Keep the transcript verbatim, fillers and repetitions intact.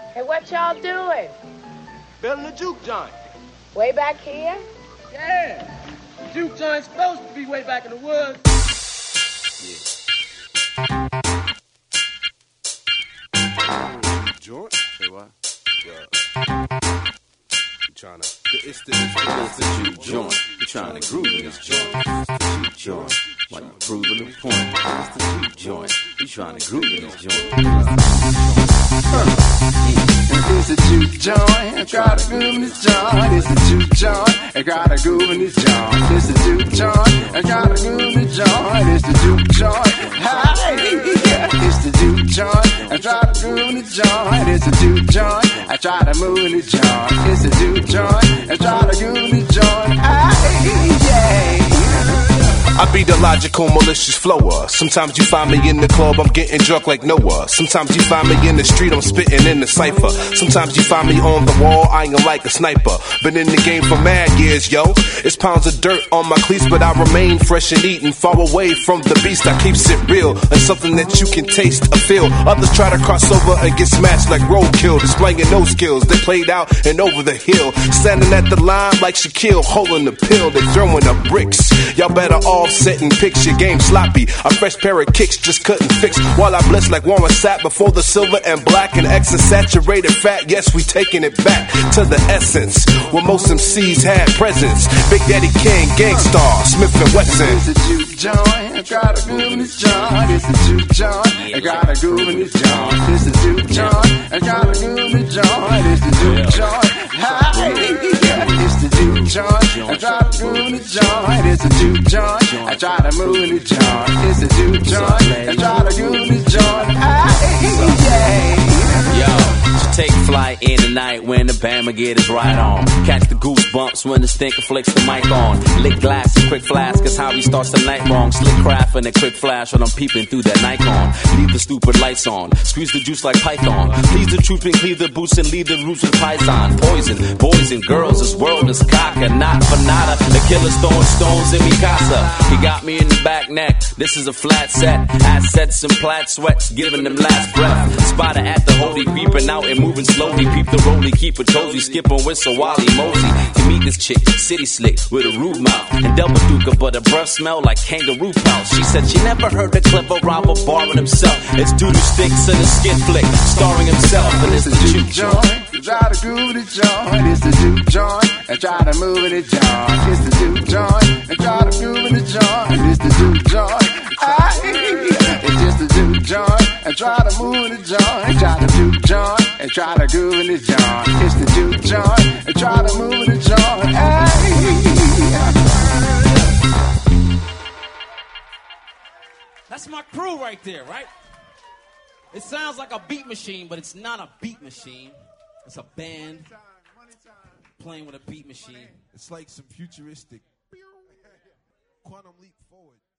Hey, what y'all doing? Building a juke joint. Way back here? Yeah. Juke joint's supposed to be way back in the woods. Yeah. Joint? Say what? Yeah. You trying to... It's the, it's the, it's the juke joint. You trying to groove in this joint. It's the juke joint. Like you proving the point. It's the juke joint. You trying to groove in this joint. It's a juke joint. I gotta groove in this joint. It's a juke joint. I gotta groove in this joint. It's a juke joint. I gotta groove in this joint. It's the juke joint. Hi, yeah. It's the juke joint. I try to groove in the joint. It's a juke joint. I try to move in the joint. It's a juke joint. I try to groove in the joint. Hi, yeah. I be the logical, malicious flower. Sometimes you find me in the club, I'm getting drunk like Noah. Sometimes you find me in the street, I'm spitting in the cypher. Sometimes you find me on the wall, I ain't like a sniper. Been in the game for mad years, yo. It's pounds of dirt on my cleats, but I remain fresh and eating. Far away from the beast, I keeps it real. And something that you can taste or feel. Others try to cross over and get smashed like roadkill. Displaying no skills, they played out and over the hill. Standing at the line like Shaquille, holding the pill. They throwing up bricks. Y'all better off set and pitch your game sloppy. A fresh pair of kicks just couldn't fix. While I blitz like Warren Sapp before the silver and black and X and saturated fat. Yes, we taking it back to the essence where most M Cs had presence. Big Daddy King, Gangstar, Smith and Wesson. It's a juke joint. I gotta groove in this joint. It's a juke joint. I gotta groove in this joint. It's a juke joint. I gotta groove in this joint. It's the juke joint. Hi, yeah. It's the juke joint. I try to groove in the joint. It's a juke joint. I try to move in the joint. It's a juke joint. I try to groove in the joint. Hi, yeah. Yo, take flight in the night when the Bama get his right on. Catch the goosebumps when the stinker flicks the mic on. Lick glass and quick flask is how he starts the night wrong. Slick craft and a quick flash when I'm peeping through that Nikon. Leave the stupid lights on. Squeeze the juice like Python. Please the truth and cleave the boots and leave the roots with Python. Poison, boys and girls, this world is cock and not for nada. The killer's throwing stones in me casa. He got me in the back neck. This is a flat set. Assets and plaid sweats, giving them last breath. Spotter at the holy, creeping out and moving slowly. Peep the rollie, keep a cozy, skip on whistle, Wally Mosey. To meet this chick, city slick with a rude mouth and double duca, but her breath smell like kangaroo pouch. She said she never heard a clever robber borrowing himself. It's Doodoo Sticks and a skit flick, starring himself, and it's the juke joint. Try to groove the joint. It's the juke joint. And try to move in the joint. It's the juke joint. And try to groove in the joint. It's the juke joint. Ah, it's just the juke joint. And try to move in the joint. Try to juke joint. And try to groove in the joint. It's the juke joint. And try to move in the joint. Ah, that's my crew right there, right? It sounds like a beat machine, but it's not a beat machine. It's a band playing with a beat machine. It's like some futuristic quantum leap forward.